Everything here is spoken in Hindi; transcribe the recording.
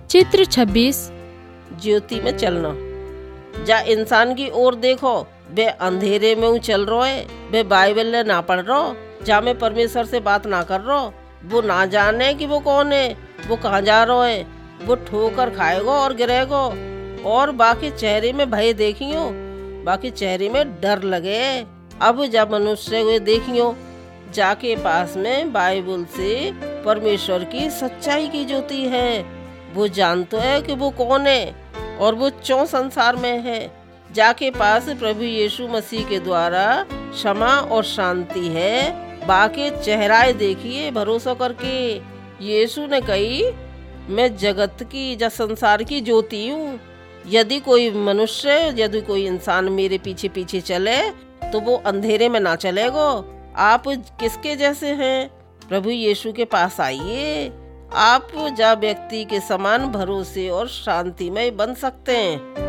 चित्र 26। ज्योति में चलना। जा इंसान की ओर देखो, वे अंधेरे में ऊ चल रहो है, वे बाइबल ले ना पढ़ रहो, जा में परमेश्वर से बात ना कर रहो, वो ना जाने कि वो कौन है, वो कहाँ जा रहो है, वो ठोकर खाएगो और गिरेगो। और बाकी चेहरे में भय देखियो, बाकी चेहरे में डर लगे। अब जब मनुष्य वे देखियो, जाके पास में बाइबल से परमेश्वर की सच्चाई की ज्योति है, वो जानते है कि वो कौन है और वो क्यों संसार में है। जाके पास प्रभु यीशु मसीह के द्वारा क्षमा और शांति है, बाकी चेहराए देखिए भरोसा करके। यीशु ने कही, मैं जगत की या संसार की ज्योति हूँ। यदि कोई मनुष्य, यदि कोई इंसान मेरे पीछे पीछे चले तो वो अंधेरे में ना चलेगो। आप किसके जैसे हैं? प्रभु यीशु के पास आइए, आप जा व्यक्ति के समान भरोसे और शांति में बन सकते हैं।